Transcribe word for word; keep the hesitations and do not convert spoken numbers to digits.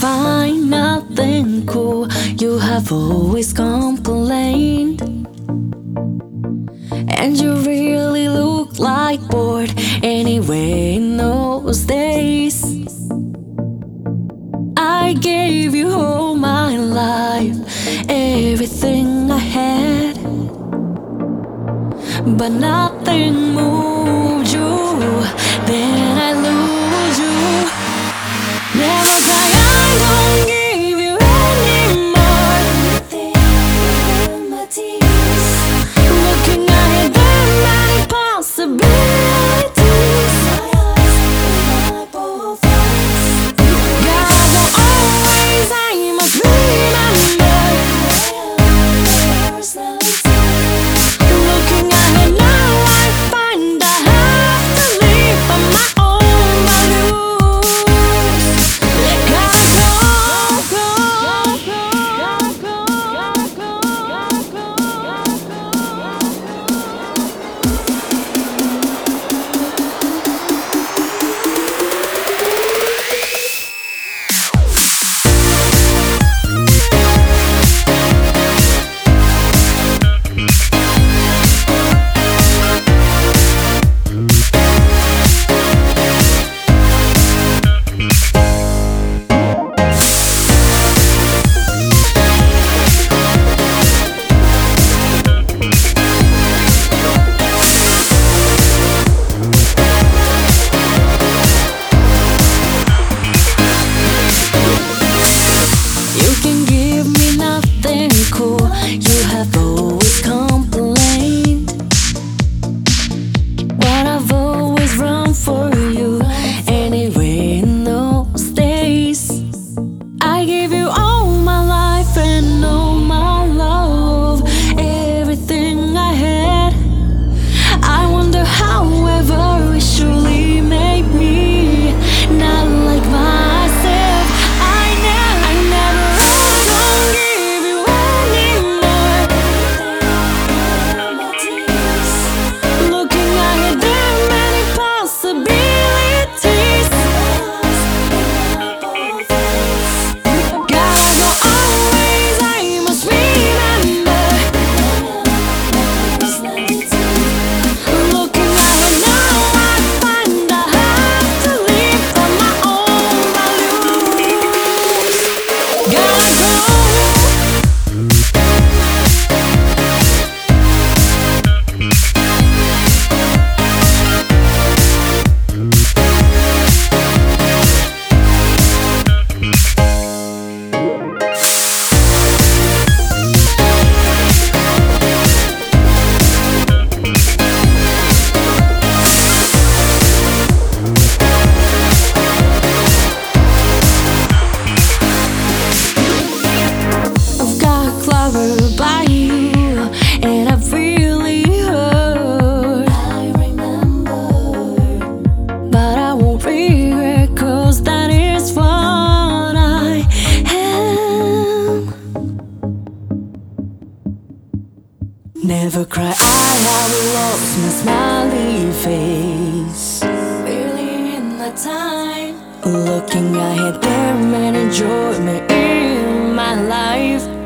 find nothing cool. You have always complained, and you really look like bored anyway in those days. I gave you all my life, everything I had, but nothing moved you. Then I lose you. Never cry, I don't give you anymore. Looking at the many possibilities. God will always, I must remember. Looking at it now, I find I have to live by my own values. Gotta go, go, go, go, go, go, you can give me nothing cool. You have always complained, but I've always run for you anyway in those days. I gave you all my life and all my love, everything I had. I wonder how ever it surely made me not like myself. I never, I never, I don't give you anymore. Looking at it, there are many possibilities. God will always, I must remember. Looking at it now, I find I have to live by my own values. Gotta go. I've got clever by you, and I've really hurt. I remember, but I won't regret, 'cause that is what I am. Never cry, I have lost my smiley face. Really in the time, looking ahead, there are many joy in my life.